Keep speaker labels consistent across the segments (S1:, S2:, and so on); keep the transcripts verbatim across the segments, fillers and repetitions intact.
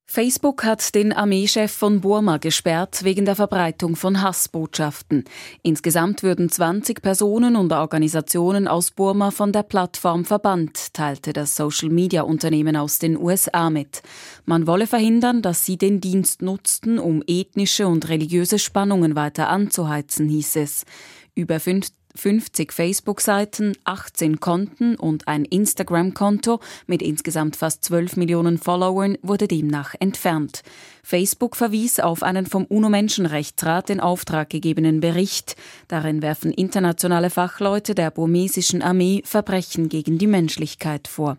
S1: Facebook hat den Armeechef von Burma gesperrt wegen der Verbreitung von Hassbotschaften. Insgesamt würden zwanzig Personen und Organisationen aus Burma von der Plattform verbannt, teilte das Social-Media-Unternehmen aus den U S A mit. Man wolle verhindern, dass sie den Dienst nutzten, um ethnische und religiöse Spannungen weiter anzuheizen, hieß es. Über fünfzig Facebook-Seiten, achtzehn Konten und ein Instagram-Konto mit insgesamt fast zwölf Millionen Followern wurde demnach entfernt. Facebook verwies auf einen vom UNO-Menschenrechtsrat in Auftrag gegebenen Bericht. Darin werfen internationale Fachleute der burmesischen Armee Verbrechen gegen die Menschlichkeit vor.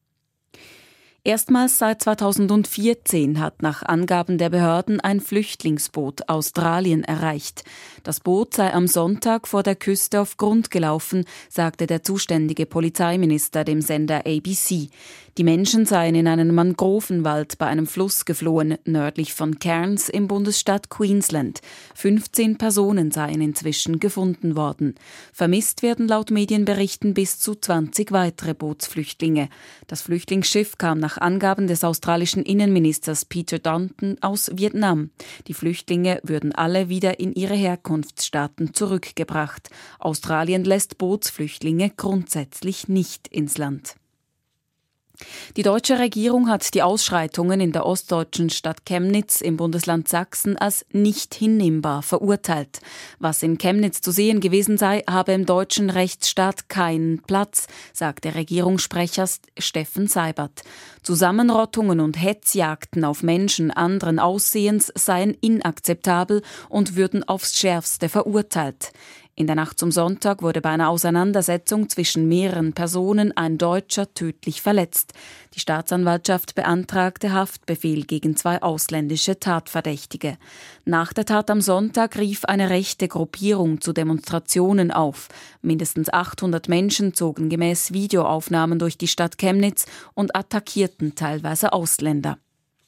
S1: Erstmals seit zweitausendvierzehn hat nach Angaben der Behörden ein Flüchtlingsboot Australien erreicht. Das Boot sei am Sonntag vor der Küste auf Grund gelaufen, sagte der zuständige Polizeiminister dem Sender A B C. Die Menschen seien in einen Mangrovenwald bei einem Fluss geflohen, nördlich von Cairns im Bundesstaat Queensland. fünfzehn Personen seien inzwischen gefunden worden. Vermisst werden laut Medienberichten bis zu zwanzig weitere Bootsflüchtlinge. Das Flüchtlingsschiff kam nach Angaben des australischen Innenministers Peter Dutton aus Vietnam. Die Flüchtlinge würden alle wieder in ihre Herkunftsstaaten zurückgebracht. Australien lässt Bootsflüchtlinge grundsätzlich nicht ins Land. Die deutsche Regierung hat die Ausschreitungen in der ostdeutschen Stadt Chemnitz im Bundesland Sachsen als nicht hinnehmbar verurteilt. Was in Chemnitz zu sehen gewesen sei, habe im deutschen Rechtsstaat keinen Platz, sagte Regierungssprecher Steffen Seibert. Zusammenrottungen und Hetzjagden auf Menschen anderen Aussehens seien inakzeptabel und würden aufs Schärfste verurteilt. In der Nacht zum Sonntag wurde bei einer Auseinandersetzung zwischen mehreren Personen ein Deutscher tödlich verletzt. Die Staatsanwaltschaft beantragte Haftbefehl gegen zwei ausländische Tatverdächtige. Nach der Tat am Sonntag rief eine rechte Gruppierung zu Demonstrationen auf. Mindestens achthundert Menschen zogen gemäß Videoaufnahmen durch die Stadt Chemnitz und attackierten teilweise Ausländer.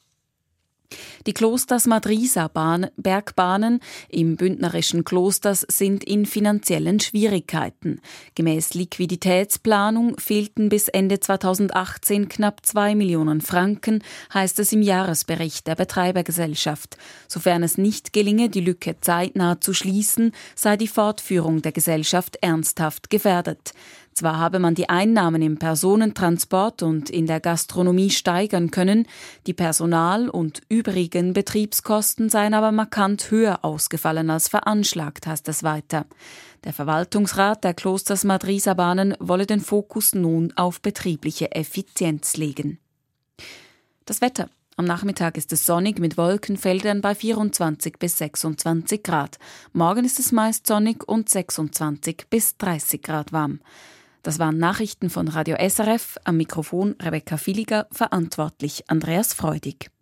S1: Die Klosters Madrisa Bergbahnen im bündnerischen Klosters sind in finanziellen Schwierigkeiten. Gemäß Liquiditätsplanung fehlten bis Ende zweitausendachtzehn knapp zwei Millionen Franken, heißt es im Jahresbericht der Betreibergesellschaft. Sofern es nicht gelinge, die Lücke zeitnah zu schließen, sei die Fortführung der Gesellschaft ernsthaft gefährdet. Zwar habe man die Einnahmen im Personentransport und in der Gastronomie steigern können, die Personal- und übrigen Betriebskosten seien aber markant höher ausgefallen als veranschlagt, heißt es weiter. Der Verwaltungsrat der Klosters Madrisa Bahnen wolle den Fokus nun auf betriebliche Effizienz legen. Das Wetter. Am Nachmittag ist es sonnig mit Wolkenfeldern bei vierundzwanzig bis sechsundzwanzig Grad. Morgen ist es meist sonnig und sechsundzwanzig bis dreißig Grad warm. Das waren Nachrichten von Radio S R F. Am Mikrofon Rebecca Villiger, verantwortlich Andreas Freudig.